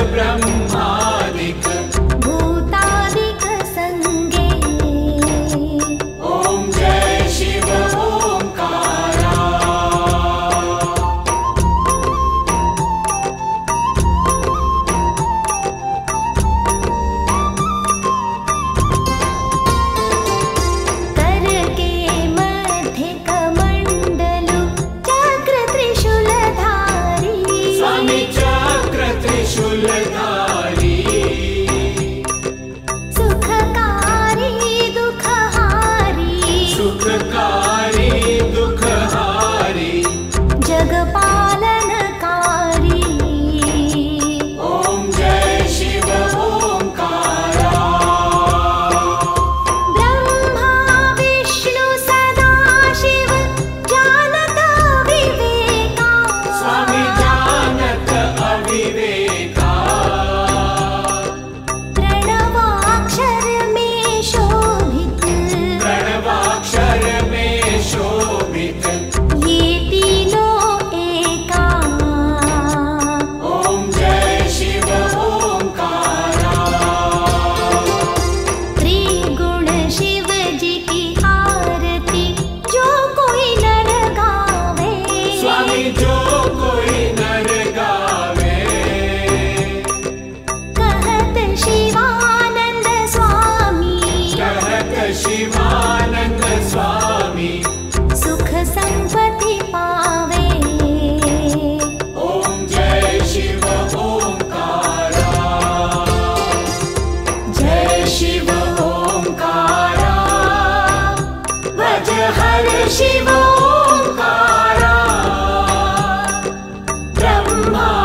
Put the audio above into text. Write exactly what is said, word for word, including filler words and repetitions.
ब्रह्मादिक भूतादिक संगे। ॐ जय शिव ओंकारा। कर के मध्य कमंडलु चक्र त्रिशूलधारी। स्वामी चक्र त्रिशूलधारी सुखकारी दुखहारी। सुखकारी दुखहारी जगपालनकारी। ॐ जय शिव ओंकारा। ब्रह्मा विष्णु सदाशिव जानत विवेका। स्वामी जानत अविवेका प्रणवाक्षर में शोभित। प्रणवाक्षर में शोभित ये तीनों एका। ॐ जय शिव ओंकारा। त्रिगुण शिव जी की आरती जो कोई नर गावे। स्वामी जो कोई नर गावे कहत शिवानंद स्वामी। कहत शिवानंद स्वामी सुख संपत्ति पावे। ॐ जय शिव ओंकारा। जय शिव ओंकारा। भज हर शिव ओंकारा। ब्रह्मा